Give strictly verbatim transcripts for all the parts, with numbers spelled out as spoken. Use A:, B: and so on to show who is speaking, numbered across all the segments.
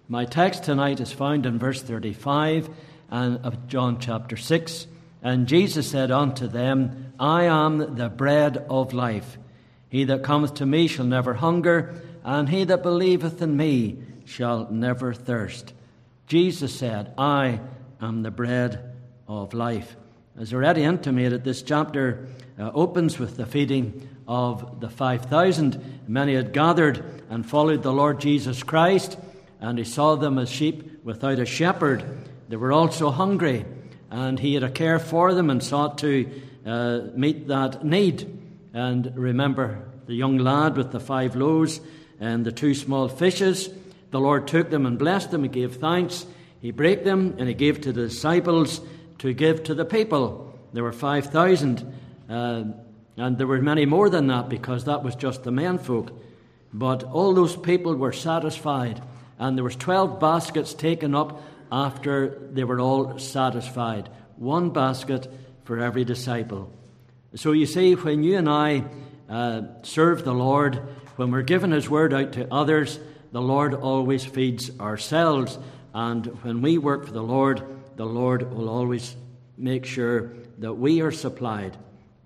A: My text tonight is found in verse thirty-five of John chapter six. And Jesus said unto them, I am the bread of life. He that cometh to me shall never hunger, and he that believeth in me shall never thirst. Jesus said, I am the bread of life. As already intimated, this chapter uh, opens with the feeding of the five thousand. Many had gathered and followed the Lord Jesus Christ, and he saw them as sheep without a shepherd. They were also hungry, and he had a care for them and sought to uh, meet that need. And remember the young lad with the five loaves and the two small fishes. The Lord took them and blessed them. He gave thanks. He brake them, and he gave to the disciples to give to the people. There were five thousand, uh, and there were many more than that, because that was just the menfolk. But all those people were satisfied, and there was twelve baskets taken up after they were all satisfied. One basket for every disciple. So you see, when you and I uh, serve the Lord, when we're giving his word out to others, the Lord always feeds ourselves. And when we work for the Lord, the Lord will always make sure that we are supplied.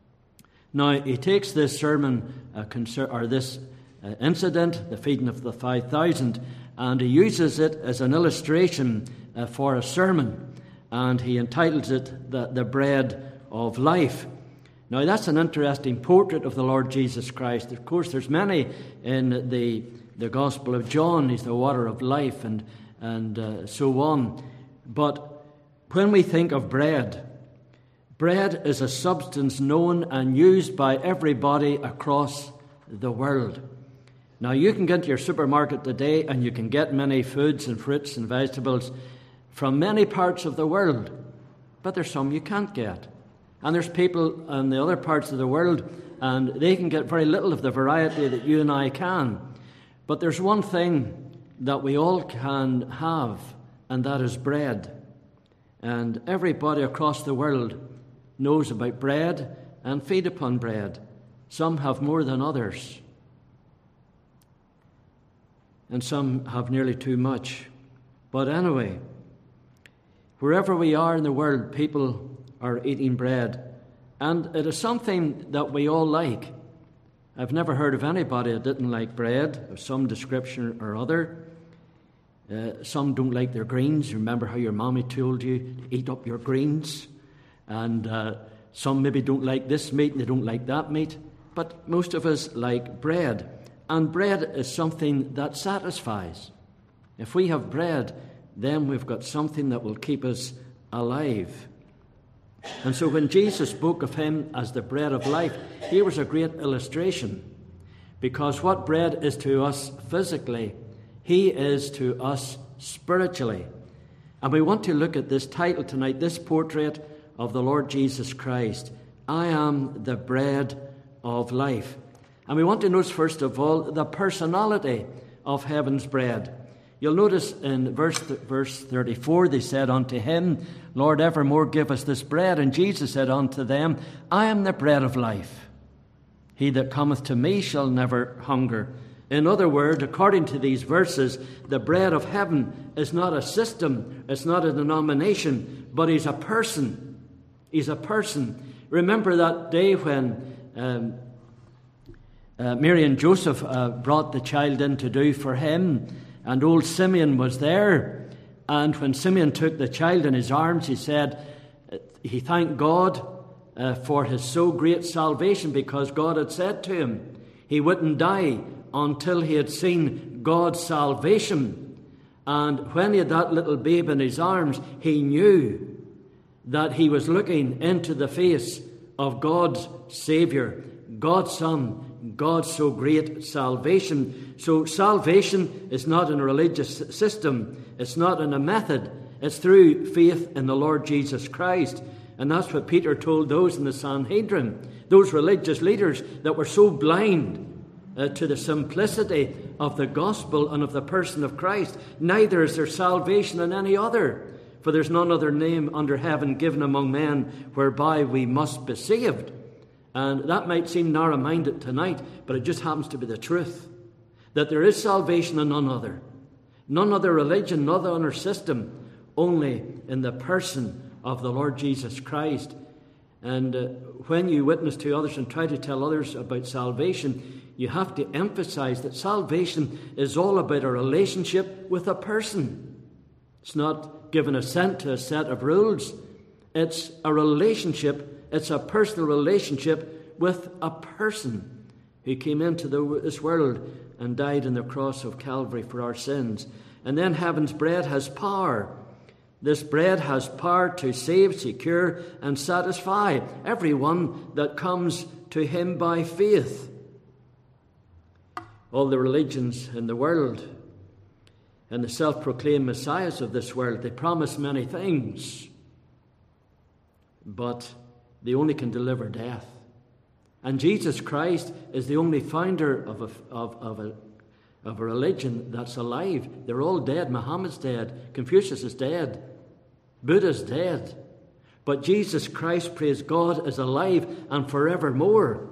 A: Now, he takes this sermon, uh, concern, or this uh, incident, the feeding of the five thousand, and he uses it as an illustration uh, for a sermon. And he entitles it the, the Bread of Life. Now, that's an interesting portrait of the Lord Jesus Christ. Of course, there's many in the, the Gospel of John. He's the water of life, and, and uh, so on. But when we think of bread, bread is a substance known and used by everybody across the world. Now, you can get to your supermarket today and you can get many foods and fruits and vegetables from many parts of the world, but there's some you can't get. And there's people in the other parts of the world, and they can get very little of the variety that you and I can. But there's one thing that we all can have, and that is bread. And everybody across the world knows about bread and feed upon bread. Some have more than others, and some have nearly too much. But anyway, wherever we are in the world, people are eating bread. And it is something that we all like. I've never heard of anybody that didn't like bread of some description or other. Uh, some don't like their greens. Remember how your mommy told you to eat up your greens? And uh, some maybe don't like this meat and they don't like that meat. But most of us like bread. And bread is something that satisfies. If we have bread, then we've got something that will keep us alive. And so when Jesus spoke of him as the bread of life, here was a great illustration. Because what bread is to us physically, he is to us spiritually. And we want to look at this title tonight, this portrait of the Lord Jesus Christ. I am the bread of life. And we want to notice, first of all, the personality of heaven's bread. You'll notice in verse verse thirty-four, they said unto him, Lord, evermore give us this bread. And Jesus said unto them, I am the bread of life. He that cometh to me shall never hunger. In other words, according to these verses, the bread of heaven is not a system, it's not a denomination, but he's a person. He's a person. Remember that day when um, uh, Mary and Joseph uh, brought the child in to do for him, and old Simeon was there. And when Simeon took the child in his arms, he said he thanked God uh, for his so great salvation, because God had said to him he wouldn't die until he had seen God's salvation. And when he had that little babe in his arms, he knew that he was looking into the face of God's Savior, God's Son, God's so great salvation. So salvation is not in a religious system. It's not in a method. It's through faith in the Lord Jesus Christ. And that's what Peter told those in the Sanhedrin, those religious leaders that were so blind uh, to the simplicity of the gospel and of the person of Christ. Neither is there salvation in any other, for there's none other name under heaven given among men whereby we must be saved. And that might seem narrow-minded tonight, but it just happens to be the truth, that there is salvation in none other. None other religion, none other system, only in the person of the Lord Jesus Christ. And uh, when you witness to others and try to tell others about salvation, you have to emphasize that salvation is all about a relationship with a person. It's not giving assent to a set of rules. It's a relationship, it's a personal relationship with a person who came into the, this world and died on the cross of Calvary for our sins. And then heaven's bread has power. This bread has power to save, secure, and satisfy everyone that comes to him by faith. All the religions in the world and the self-proclaimed messiahs of this world, they promise many things, but they only can deliver death. And Jesus Christ is the only founder of a, of, of a, of a religion that's alive. They're all dead. Muhammad's dead. Confucius is dead. Buddha's dead. But Jesus Christ, praise God, is alive and forevermore.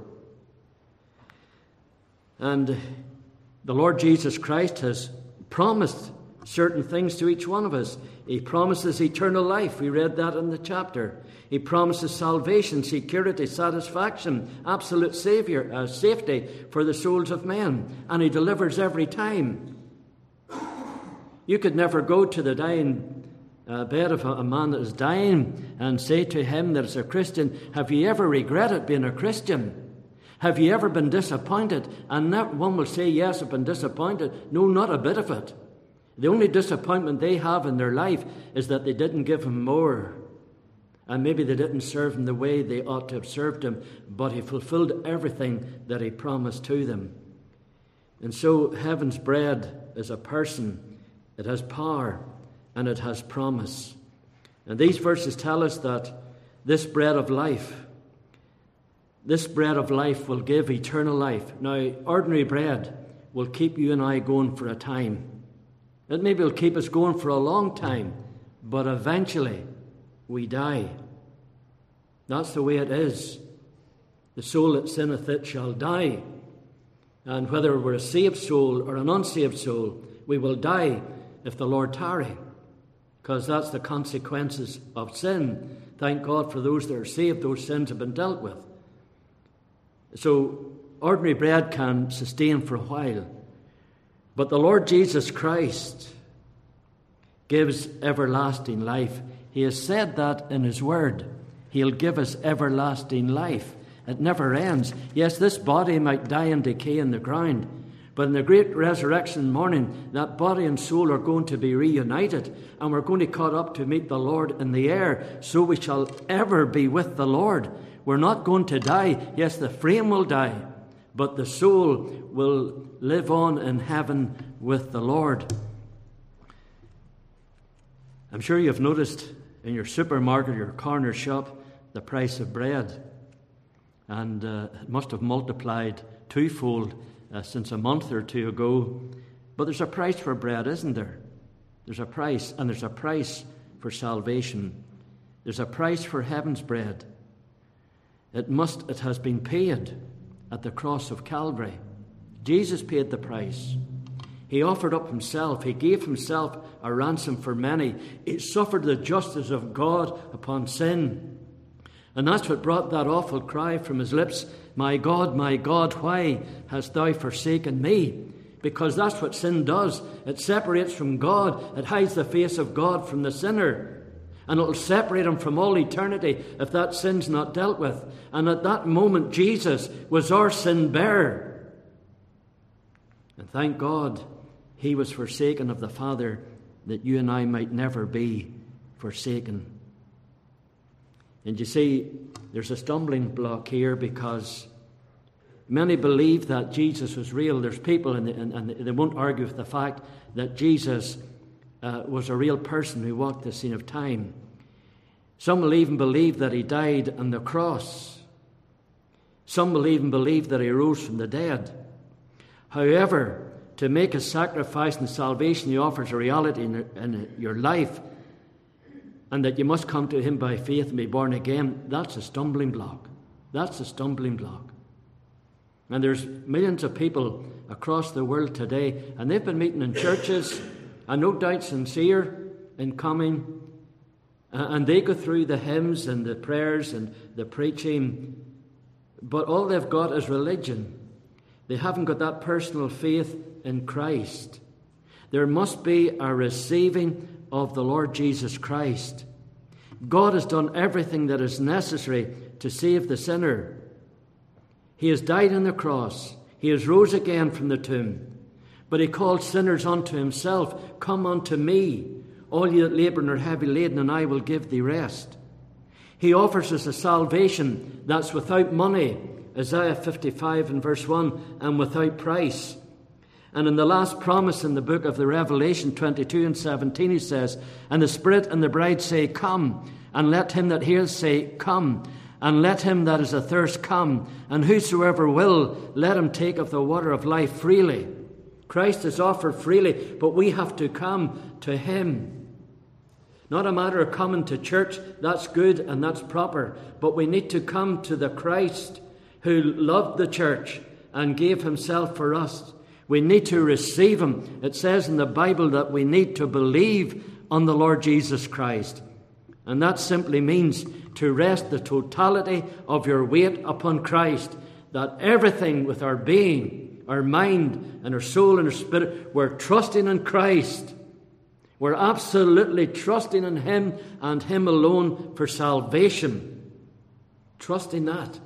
A: And the Lord Jesus Christ has promised certain things to each one of us. He promises eternal life. We read that in the chapter. He promises salvation, security, satisfaction, absolute savior, uh, safety for the souls of men. And he delivers every time. You could never go to the dying uh, bed of a, a man that is dying and say to him that is a Christian, have you ever regretted being a Christian? Have you ever been disappointed? And that one will say, yes, I've been disappointed. No, not a bit of it. The only disappointment they have in their life is that they didn't give him more. And maybe they didn't serve him the way they ought to have served him, but he fulfilled everything that he promised to them. And so heaven's bread is a person. It has power and it has promise. And these verses tell us that this bread of life, this bread of life will give eternal life. Now, ordinary bread will keep you and I going for a time. It maybe will keep us going for a long time, but eventually we die. That's the way it is. The soul that sinneth it shall die. And whether we're a saved soul or an unsaved soul, we will die if the Lord tarry, because that's the consequences of sin. Thank God for those that are saved, those sins have been dealt with. So ordinary bread can sustain for a while. But the Lord Jesus Christ gives everlasting life. He has said that in his word. He'll give us everlasting life. It never ends. Yes, this body might die and decay in the ground, but in the great resurrection morning, that body and soul are going to be reunited, and we're going to caught up to meet the Lord in the air, so we shall ever be with the Lord. We're not going to die. Yes, the frame will die, but the soul will live on in heaven with the Lord. I'm sure you've noticed in your supermarket, your corner shop, the price of bread. And uh, it must have multiplied twofold uh, since a month or two ago. But there's a price for bread, isn't there? There's a price, and there's a price for salvation. There's a price for heaven's bread. It must, it has been paid at the cross of Calvary. Jesus paid the price. He offered up himself. He gave himself a ransom for many. He suffered the justice of God upon sin. And that's what brought that awful cry from his lips, my God, my God, why hast thou forsaken me? Because that's what sin does. It separates from God. It hides the face of God from the sinner. And it will separate him from all eternity if that sin's not dealt with. And at that moment, Jesus was our sin bearer. And thank God, he was forsaken of the Father, that you and I might never be forsaken. And you see, there's a stumbling block here because many believe that Jesus was real. There's people, and, and, and they won't argue with the fact that Jesus uh, was a real person who walked the scene of time. Some will even believe that he died on the cross. Some will even believe that he rose from the dead. However, to make a sacrifice in salvation, he offers a reality in, in your life, and that you must come to him by faith and be born again. That's a stumbling block. That's a stumbling block. And there's millions of people across the world today, and they've been meeting in churches, and no doubt sincere in coming, and they go through the hymns and the prayers and the preaching, but all they've got is religion. They haven't got that personal faith in Christ. There must be a receiving of the Lord Jesus Christ. God has done everything that is necessary to save the sinner. He has died on the cross. He has rose again from the tomb. But he called sinners unto himself. Come unto me, all ye that labour and are heavy laden, and I will give thee rest. He offers us a salvation that's without money, Isaiah fifty-five and verse one, and without price. And in the last promise in the book of the Revelation twenty-two and seventeen, he says, and the Spirit and the bride say, come, and let him that hears say, come, and let him that is athirst come, and whosoever will, let him take of the water of life freely. Christ is offered freely, but we have to come to him. Not a matter of coming to church, that's good and that's proper, but we need to come to the Christ who loved the church and gave himself for us. We need to receive him. It says in the Bible that we need to believe on the Lord Jesus Christ. And that simply means to rest the totality of your weight upon Christ, that everything with our being, our mind and our soul and our spirit, we're trusting in Christ. We're absolutely trusting in him and him alone for salvation. Trusting that.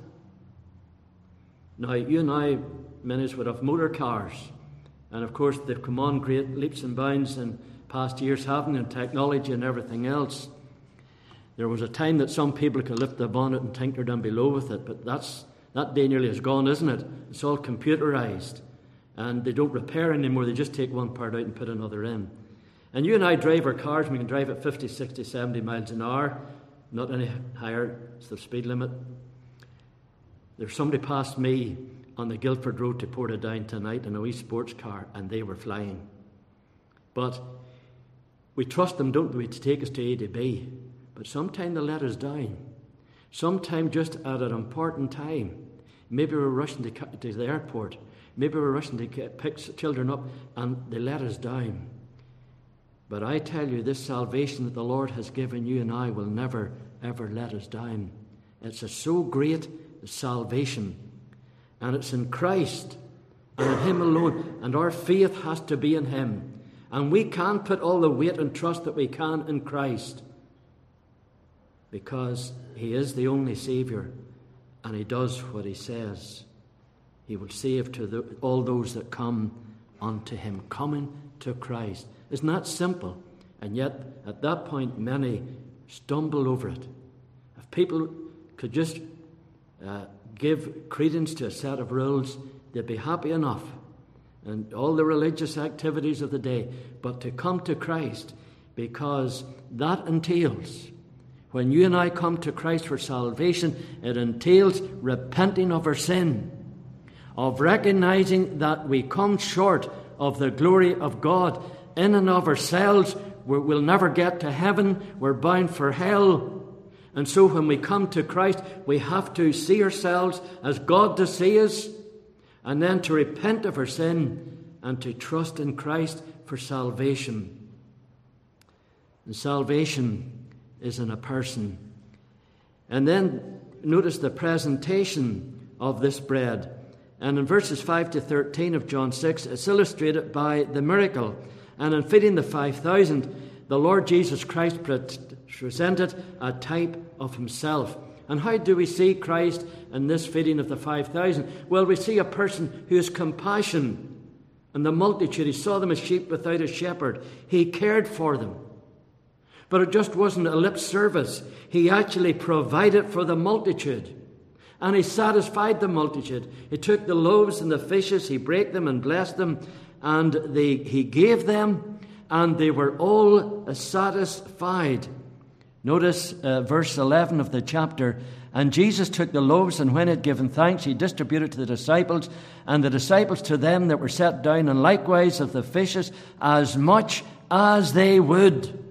A: Now, you and I, many would have motor cars. And of course, they've come on great leaps and bounds in past years, haven't, in technology and everything else. There was a time that some people could lift the bonnet and tinker down below with it, but that's that day nearly is gone, isn't it? It's all computerized. And they don't repair anymore. They just take one part out and put another in. And you and I drive our cars, and we can drive at fifty, sixty, seventy miles an hour, not any higher. It's the speed limit. There's somebody passed me on the Guildford Road to Portadown tonight in a wee sports car, and they were flying. But we trust them, don't we, to take us to A to B. But sometime they let us down. Sometime just at an important time. Maybe we're rushing to, to the airport. Maybe we're rushing to get, pick children up, and they let us down. But I tell you, this salvation that the Lord has given you and I will never, ever let us down. It's a so great salvation. And it's in Christ and in him alone. And our faith has to be in him. And we can put all the weight and trust that we can in Christ. Because he is the only Saviour. And he does what he says. He will save to the, all those that come unto him. Coming to Christ. Isn't that simple? And yet, at that point, many stumble over it. If people could just uh, give credence to a set of rules, they'd be happy enough. And all the religious activities of the day. But to come to Christ, because that entails, when you and I come to Christ for salvation, it entails repenting of our sin, of recognizing that we come short of the glory of God. In and of ourselves, we'll never get to heaven. We're bound for hell. And so when we come to Christ, we have to see ourselves as God does see us, and then to repent of our sin and to trust in Christ for salvation. And salvation is in a person. And then notice the presentation of this bread. And in verses five to thirteen of John six, it's illustrated by the miracle. And in feeding the five thousand, the Lord Jesus Christ presented a type of himself. And how do we see Christ in this feeding of the five thousand? Well, we see a person who has compassion. And the multitude, he saw them as sheep without a shepherd. He cared for them. But it just wasn't a lip service. He actually provided for the multitude. And he satisfied the multitude. He took the loaves and the fishes, he brake them and blessed them, and they, he gave them, and they were all satisfied. Notice uh, verse eleven of the chapter. And Jesus took the loaves, and when he had given thanks, he distributed to the disciples, and the disciples to them that were set down, and likewise of the fishes, as much as they would.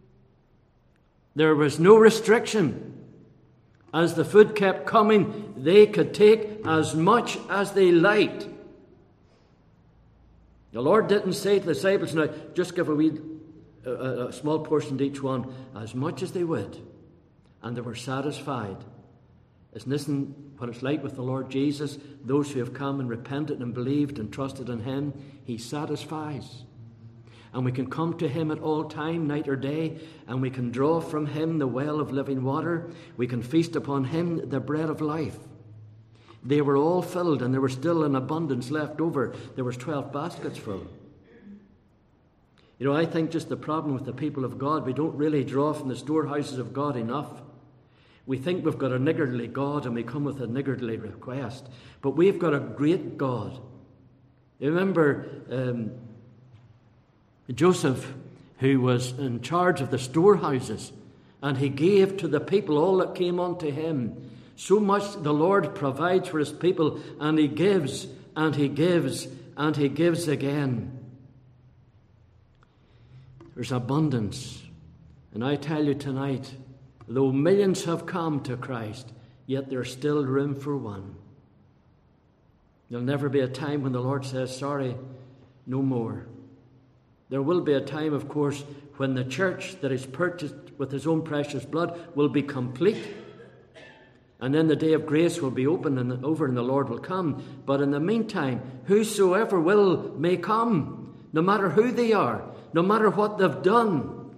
A: There was no restriction. As the food kept coming, they could take as much as they liked. The Lord didn't say to the disciples, now, just give a wee, a, a small portion to each one, as much as they would. And they were satisfied. Isn't this what it's like with the Lord Jesus? Those who have come and repented and believed and trusted in Him, He satisfies. And we can come to Him at all time, night or day, and we can draw from Him the well of living water. We can feast upon Him, the bread of life. They were all filled, and there was still an abundance left over. There was twelve baskets full. You know, I think just the problem with the people of God, we don't really draw from the storehouses of God enough. We think we've got a niggardly God, and we come with a niggardly request. But we've got a great God. You remember um, Joseph, who was in charge of the storehouses, and he gave to the people all that came unto him. So much the Lord provides for His people, and He gives, and He gives, and He gives again. There's abundance. And I tell you tonight, though millions have come to Christ, yet there's still room for one. There'll never be a time when the Lord says, sorry, no more. There will be a time, of course, when the church that is purchased with His own precious blood will be complete. And then the day of grace will be open and over, and the Lord will come. But in the meantime, whosoever will may come, no matter who they are, no matter what they've done.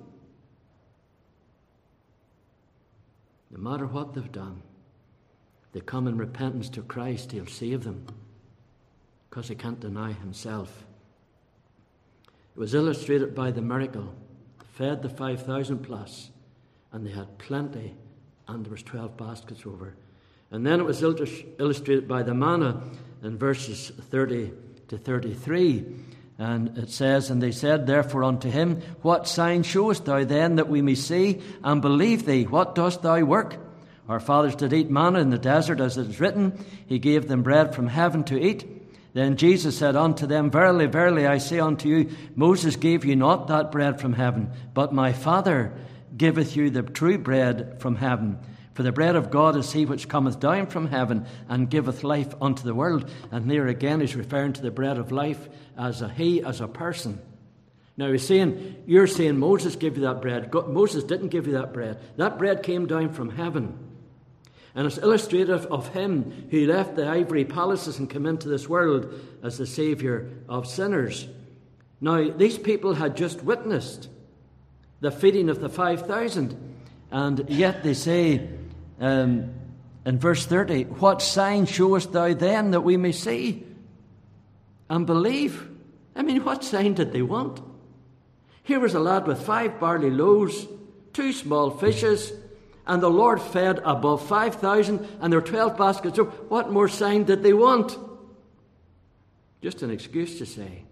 A: No matter what they've done, they come in repentance to Christ, He'll save them, because He can't deny Himself. It was illustrated by the miracle, fed the five thousand plus, and they had plenty, and there was twelve baskets over. And then it was illustrated by the manna in verses thirty to thirty-three. And it says, and they said therefore unto him, what sign showest thou then, that we may see and believe thee? What dost thou work? Our fathers did eat manna in the desert, as it is written, He gave them bread from heaven to eat. Then Jesus said unto them, verily, verily, I say unto you, Moses gave you not that bread from heaven, but my Father giveth you the true bread from heaven. For the bread of God is He which cometh down from heaven and giveth life unto the world. And there again He's referring to the bread of life as a He, as a person. Now He's saying, you're saying Moses gave you that bread. God, Moses didn't give you that bread. That bread came down from heaven. And it's illustrative of Him who left the ivory palaces and came into this world as the Saviour of sinners. Now, these people had just witnessed the feeding of the five thousand. And yet they say um, in verse thirty, what sign showest thou then, that we may see and believe? I mean, what sign did they want? Here was a lad with five barley loaves, two small fishes, and the Lord fed above five thousand, and there were twelve baskets. So what more sign did they want? Just an excuse to say.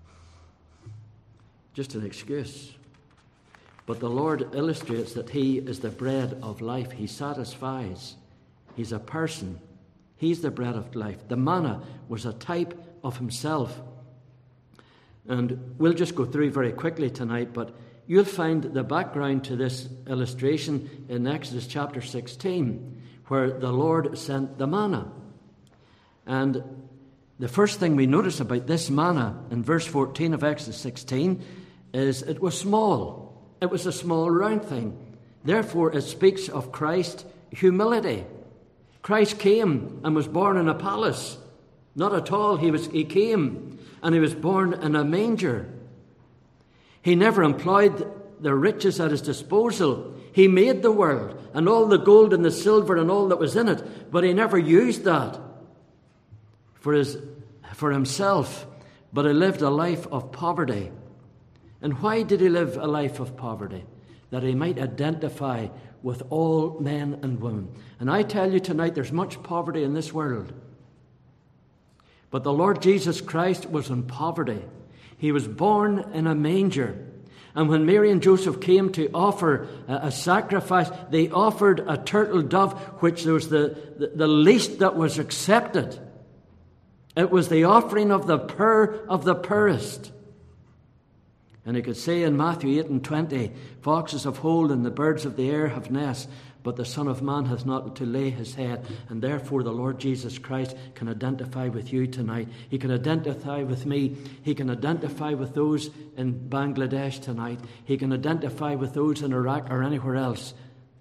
A: Just an excuse. But the Lord illustrates that He is the bread of life. He satisfies. He's a person. He's the bread of life. The manna was a type of Himself. And we'll just go through very quickly tonight, but you'll find the background to this illustration in Exodus chapter sixteen, where the Lord sent the manna. And the first thing we notice about this manna in verse fourteen of Exodus sixteen is it was small. It was a small round thing. Therefore, it speaks of Christ's humility. Christ came and was born in a palace. Not at all. He was. He came and He was born in a manger. He never employed the riches at His disposal. He made the world and all the gold and the silver and all that was in it, but He never used that for his, for Himself, but He lived a life of poverty. And why did He live a life of poverty? That He might identify with all men and women. And I tell you tonight, there's much poverty in this world. But the Lord Jesus Christ was in poverty. He was born in a manger. And when Mary and Joseph came to offer a, a sacrifice, they offered a turtle dove, which was the, the, the least that was accepted. It was the offering of the poor of the poorest. And he could say in Matthew eight and twenty, foxes have holes and the birds of the air have nests, but the Son of Man hath not to lay his head. And therefore the Lord Jesus Christ can identify with you tonight. He can identify with me. He can identify with those in Bangladesh tonight. He can identify with those in Iraq or anywhere else.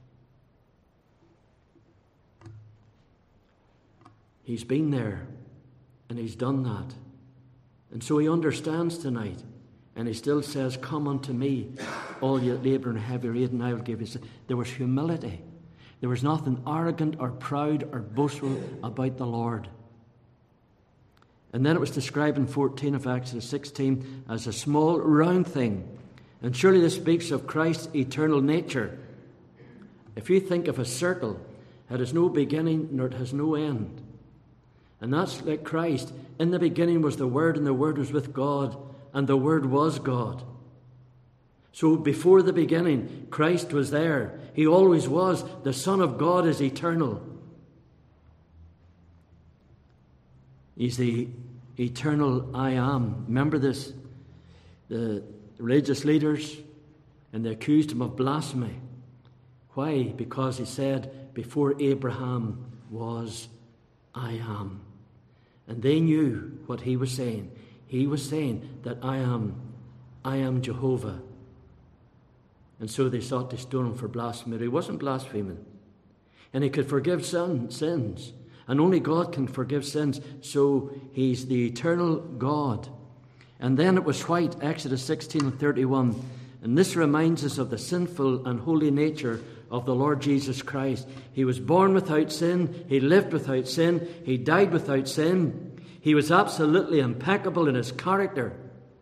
A: He's been there and he's done that. And so he understands tonight. And he still says, come unto me, all ye labour and heavy laden, I will give you. There was humility. There was nothing arrogant or proud or boastful about the Lord. And then it was described in fourteen of Exodus sixteen as a small round thing. And surely this speaks of Christ's eternal nature. If you think of a circle, it has no beginning nor it has no end. And that's like Christ. In the beginning was the Word, and the Word was with God, and the Word was God. So before the beginning, Christ was there. He always was. The Son of God is eternal. He's the eternal I am. Remember this? The religious leaders, and they accused him of blasphemy. Why? Because he said, before Abraham was, I am. And they knew what he was saying. He was saying that I am, I am Jehovah. And so they sought to stone him for blasphemy. He wasn't blaspheming. And he could forgive sin, sins. And only God can forgive sins. So he's the eternal God. And then it was white, Exodus sixteen and thirty-one. And this reminds us of the sinful and holy nature of the Lord Jesus Christ. He was born without sin. He lived without sin. He died without sin. He was absolutely impeccable in his character.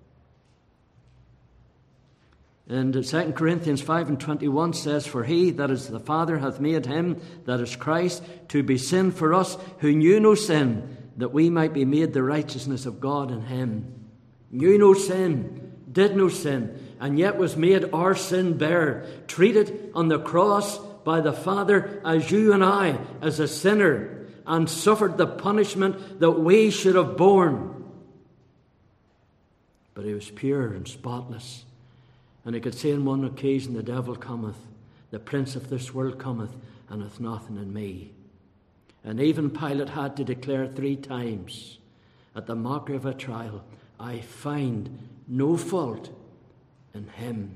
A: And Second Corinthians five and twenty-one says, for he, that is the Father, hath made him, that is Christ, to be sin for us, who knew no sin, that we might be made the righteousness of God in him. Knew no sin, did no sin, and yet was made our sin bearer, treated on the cross by the Father as you and I, as a sinner, and suffered the punishment that we should have borne. But he was pure and spotless. And he could say on one occasion, the devil cometh, the prince of this world cometh, and hath nothing in me. And even Pilate had to declare three times at the mockery of a trial, I find no fault in him.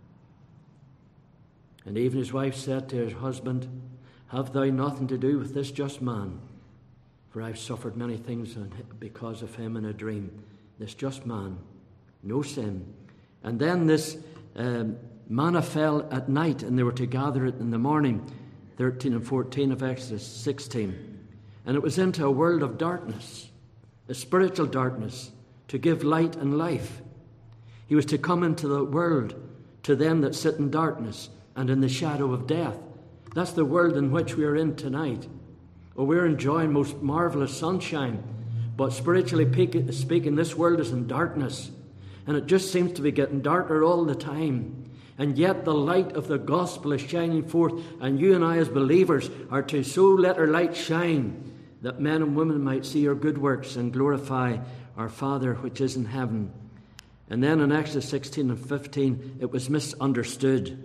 A: And even his wife said to his husband, have thou nothing to do with this just man? For I've suffered many things because of him in a dream. This just man, no sin. And then this um, manna fell at night, and they were to gather it in the morning, thirteen and fourteen of Exodus sixteen. And it was into a world of darkness, a spiritual darkness, to give light and life. He was to come into the world to them that sit in darkness and in the shadow of death. That's the world in which we are in tonight. Oh, we're enjoying most marvelous sunshine, but spiritually speaking, this world is in darkness, and it just seems to be getting darker all the time. And yet the light of the gospel is shining forth, and you and I as believers are to so let our light shine that men and women might see our good works and glorify our Father which is in heaven. And then in Exodus sixteen and fifteen, it was misunderstood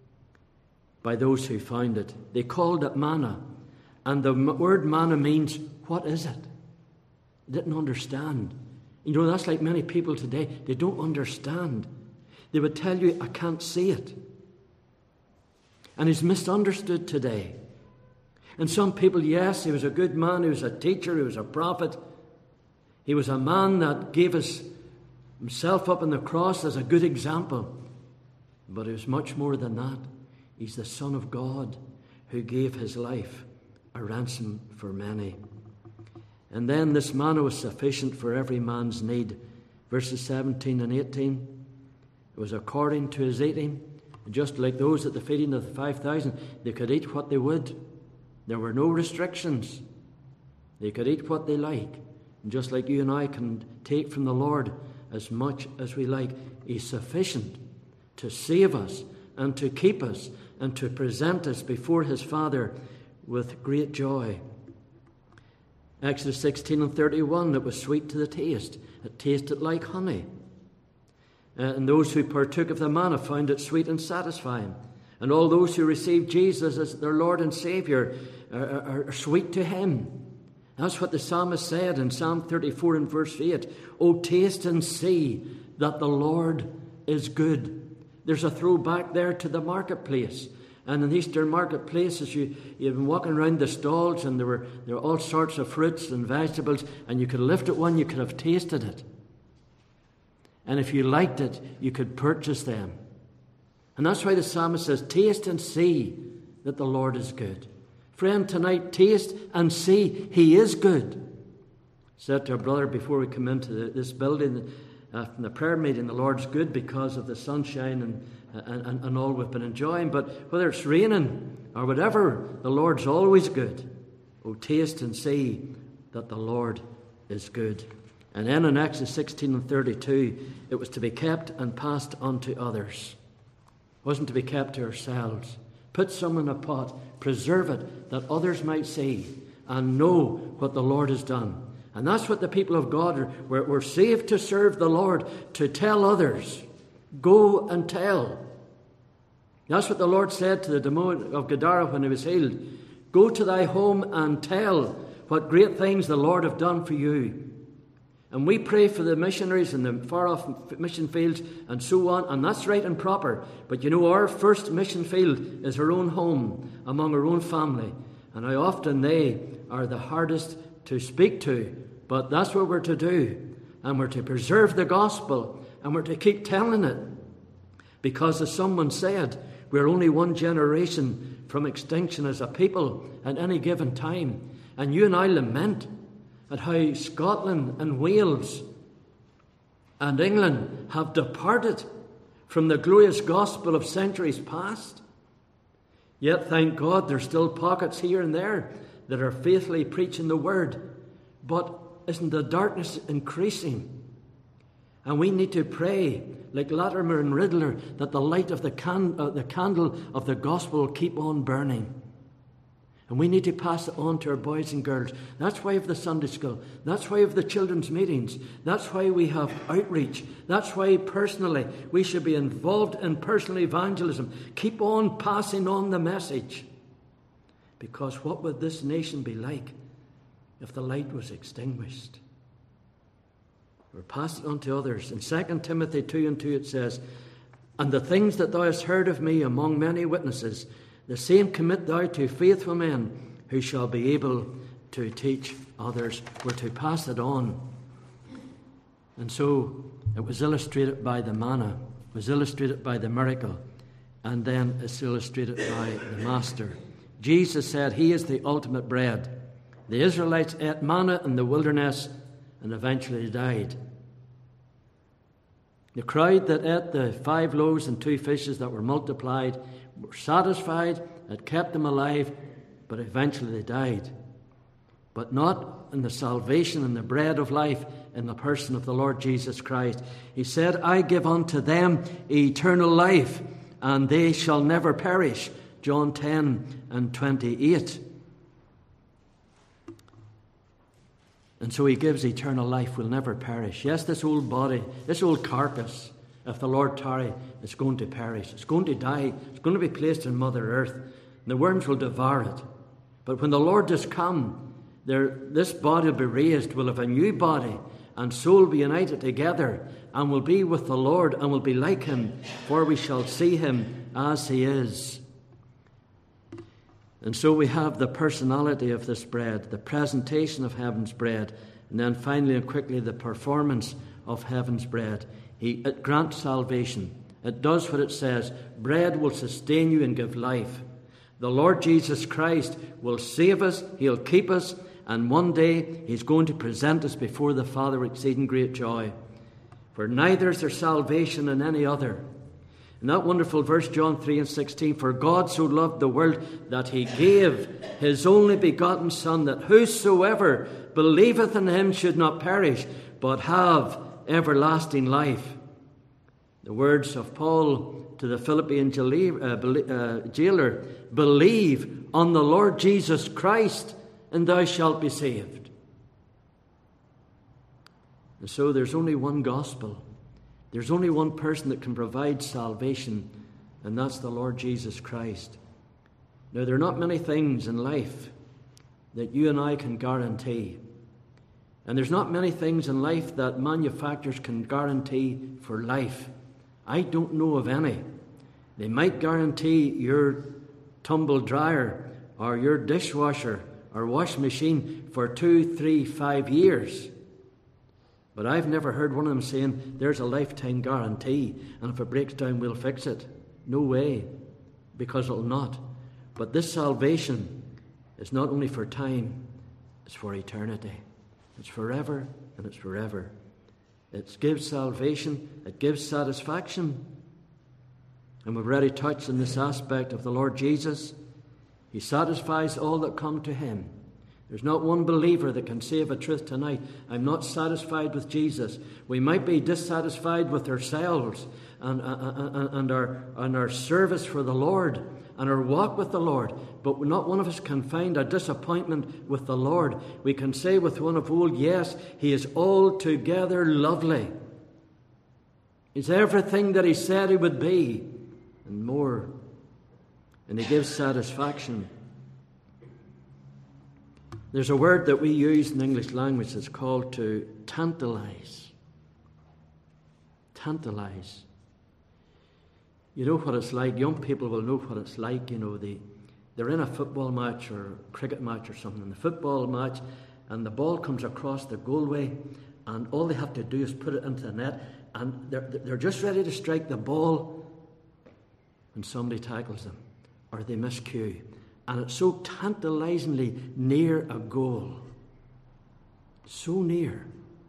A: by those who found it. They called it manna. And the word manna means, what is it? They didn't understand. You know, that's like many people today. They don't understand. They would tell you, I can't see it. And it's misunderstood today. And some people, yes, he was a good man. He was a teacher. He was a prophet. He was a man that gave us himself up on the cross as a good example. But he was much more than that. He's the Son of God who gave his life a ransom for many. And then this manna was sufficient for every man's need. Verses seventeen and eighteen. It was according to his eating. And just like those at the feeding of the five thousand, they could eat what they would. There were no restrictions. They could eat what they like. And just like you and I can take from the Lord as much as we like, he's sufficient to save us and to keep us and to present us before his Father with great joy. Exodus sixteen and thirty-one, it was sweet to the taste. It tasted like honey. And those who partook of the manna found it sweet and satisfying. And all those who received Jesus as their Lord and Saviour are, are, are sweet to him. That's what the psalmist said in Psalm thirty-four and verse eight. "O taste and see that the Lord is good." There's a throwback there to the marketplace. And in Eastern marketplaces, you, you've been walking around the stalls, and there were, there were all sorts of fruits and vegetables, and you could lift at one, you could have tasted it. And if you liked it, you could purchase them. And that's why the psalmist says, "Taste and see that the Lord is good." Friend, tonight, taste and see He is good. I said to our brother before we come into the, this building, uh, from the prayer meeting, the Lord's good because of the sunshine and, and, and, and all we've been enjoying. But whether it's raining or whatever, the Lord's always good. Oh, taste and see that the Lord is good. And then in Exodus sixteen and thirty-two, it was to be kept and passed on to others. It wasn't to be kept to ourselves. Put some in a pot, preserve it, that others might see and know what the Lord has done. And that's what the people of God are. We're, we're saved to serve the Lord, to tell others. Go and tell. That's what the Lord said to the demon of Gadara when he was healed. Go to thy home and tell what great things the Lord have done for you. And we pray for the missionaries in the far-off mission fields and so on, and that's right and proper. But you know, our first mission field is our own home, among our own family. And how often they are the hardest to speak to. But that's what we're to do. And we're to preserve the gospel, and we're to keep telling it. Because as someone said, we're only one generation from extinction as a people at any given time. And you and I lament at how Scotland and Wales and England have departed from the glorious gospel of centuries past. Yet, thank God, there's still pockets here and there that are faithfully preaching the word. But isn't the darkness increasing? And we need to pray, like Latimer and Riddler, that the light of the, can- uh, the candle of the gospel will keep on burning. And we need to pass it on to our boys and girls. That's why we have the Sunday school. That's why we have the children's meetings. That's why we have outreach. That's why personally we should be involved in personal evangelism. Keep on passing on the message. Because what would this nation be like if the light was extinguished? Or pass it on to others. In Second Timothy two and two it says, "And the things that thou hast heard of me among many witnesses, the same commit thou to faithful men who shall be able to teach others." We're to pass it on. And so it was illustrated by the manna, it was illustrated by the miracle, and then it's illustrated by the Master. Jesus said he is the ultimate bread. The Israelites ate manna in the wilderness and eventually died. The crowd that ate the five loaves and two fishes that were multiplied were satisfied, it kept them alive, but eventually they died. But not in the salvation and the bread of life in the person of the Lord Jesus Christ. He said, "I give unto them eternal life, and they shall never perish." John ten and twenty-eight. And so he gives eternal life, will never perish. Yes, this old body, this old carcass, if the Lord tarry, it's going to perish. It's going to die. It's going to be placed in Mother Earth. And the worms will devour it. But when the Lord does come, there, this body will be raised, will have a new body, and soul will be united together, and will be with the Lord, and will be like him, for we shall see him as he is. And so we have the personality of this bread, the presentation of heaven's bread, and then finally and quickly the performance of heaven's bread. He, it grants salvation. It does what it says. Bread will sustain you and give life. The Lord Jesus Christ will save us, he'll keep us, and one day he's going to present us before the Father with exceeding great joy. For neither is there salvation in any other. In that wonderful verse, John three and sixteen, "For God so loved the world that he gave his only begotten Son, that whosoever believeth in him should not perish, but have everlasting life." The words of Paul to the Philippian jailer, "Believe on the Lord Jesus Christ, and thou shalt be saved." And so there's only one gospel. There's only one person that can provide salvation, and that's the Lord Jesus Christ. Now, there are not many things in life that you and I can guarantee. And there's not many things in life that manufacturers can guarantee for life. I don't know of any. They might guarantee your tumble dryer or your dishwasher or washing machine for two, three, five years. But I've never heard one of them saying, there's a lifetime guarantee, and if it breaks down, we'll fix it. No way, because it'll not. But this salvation is not only for time, it's for eternity. It's forever, and it's forever. It gives salvation, it gives satisfaction. And we've already touched on this aspect of the Lord Jesus. He satisfies all that come to him. There's not one believer that can say of a truth tonight, I'm not satisfied with Jesus. We might be dissatisfied with ourselves and, and, and, our, and our service for the Lord and our walk with the Lord, but not one of us can find a disappointment with the Lord. We can say with one of old, yes, he is altogether lovely. He's everything that he said he would be and more. And he gives satisfaction. There's a word that we use in the English language that's called to tantalize. Tantalize. You know what it's like. Young people will know what it's like. You know, they, they're in a football match or a cricket match or something. In the football match, and the ball comes across the goalway, and all they have to do is put it into the net, and they're, they're just ready to strike the ball, and somebody tackles them, or they miscue. And it's so tantalizingly near a goal. So near.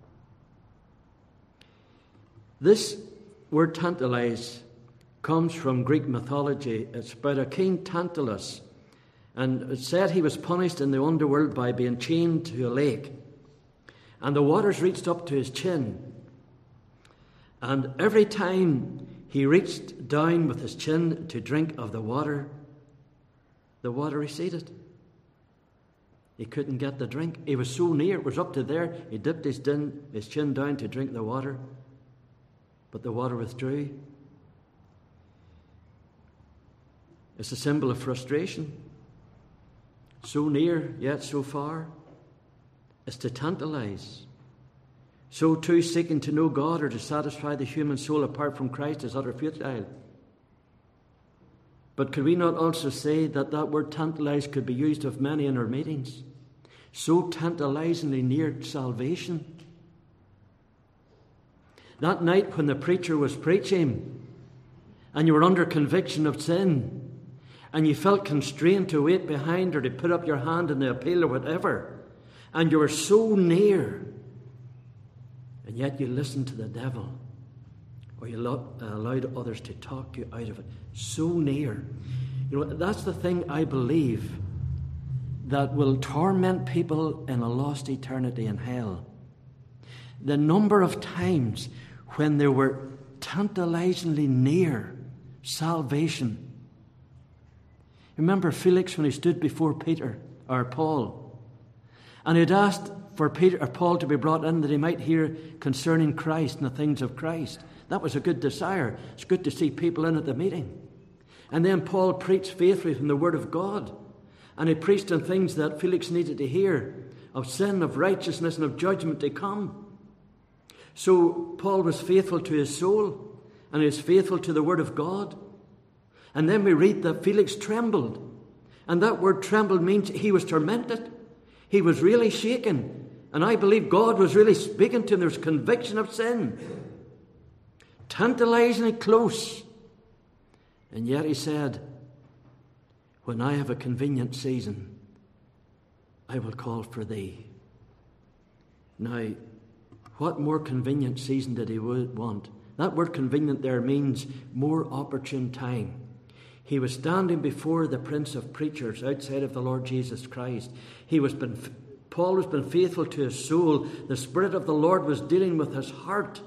A: This word tantalize comes from Greek mythology. It's about a king Tantalus. And it said he was punished in the underworld by being chained to a lake. And the waters reached up to his chin. And every time he reached down with his chin to drink of the water, the water receded. He couldn't get the drink. He was so near. It was up to there. He dipped his, din, his chin down to drink the water. But the water withdrew. It's a symbol of frustration. So near, yet so far. It's to tantalize. So too, seeking to know God or to satisfy the human soul apart from Christ is utter futile. But could we not also say that that word tantalize could be used of many in our meetings? So tantalizingly near salvation. That night when the preacher was preaching and you were under conviction of sin and you felt constrained to wait behind or to put up your hand in the appeal or whatever, and you were so near, and yet you listened to the devil, or you allowed others to talk you out of it. So near. You know, that's the thing I believe that will torment people in a lost eternity in hell. The number of times when they were tantalizingly near salvation. Remember Felix when he stood before Peter or Paul, and he'd asked for Peter or Paul to be brought in that he might hear concerning Christ and the things of Christ. That was a good desire. It's good to see people in at the meeting. And then Paul preached faithfully from the Word of God. And he preached on things that Felix needed to hear, of sin, of righteousness, and of judgment to come. So Paul was faithful to his soul, and he was faithful to the Word of God. And then we read that Felix trembled. And that word trembled means he was tormented. He was really shaken. And I believe God was really speaking to him. There was conviction of sin. Tantalizingly close. And yet he said, when I have a convenient season, I will call for thee. Now, what more convenient season did he want? That word convenient there means more opportune time. He was standing before the Prince of Preachers outside of the Lord Jesus Christ. He was been, Paul was been faithful to his soul. The Spirit of the Lord was dealing with his heart.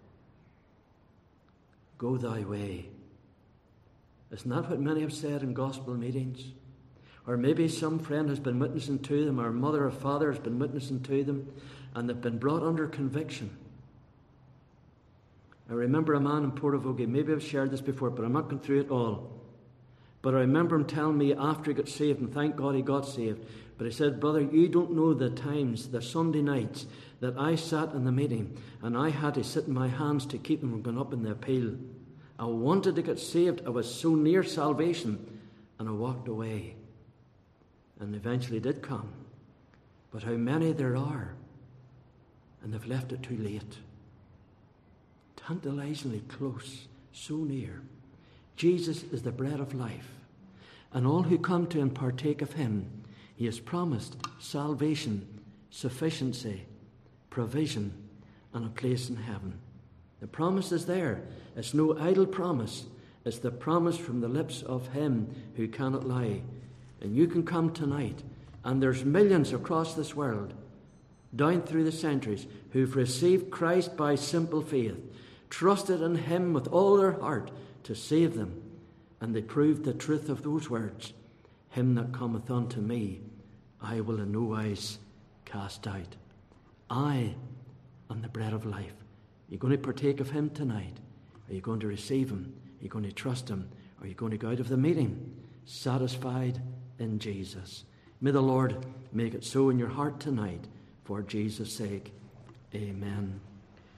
A: Go thy way. Isn't that what many have said in gospel meetings? Or maybe some friend has been witnessing to them, or mother or father has been witnessing to them, and they've been brought under conviction. I remember a man in Portavogie, maybe I've shared this before, but I'm not going through it all. But I remember him telling me after he got saved, and thank God he got saved, but he said, brother, you don't know the times, the Sunday nights, that I sat in the meeting, and I had to sit in my hands to keep them from going up in the appeal. I wanted to get saved. I was so near salvation, and I walked away. And eventually did come. But how many there are, and they've left it too late. Tantalizingly close, so near. Jesus is the bread of life, and all who come to and partake of him, he has promised salvation, sufficiency, provision, and a place in heaven. The promise is there. It's no idle promise. It's the promise from the lips of him who cannot lie. And you can come tonight, and there's millions across this world, down through the centuries, who've received Christ by simple faith, trusted in him with all their heart to save them, and they proved the truth of those words, him that cometh unto me, I will in no wise cast out. I am the bread of life. Are you going to partake of him tonight? Are you going to receive him? Are you going to trust him? Are you going to go out of the meeting satisfied in Jesus? May the Lord make it so in your heart tonight, for Jesus' sake. Amen.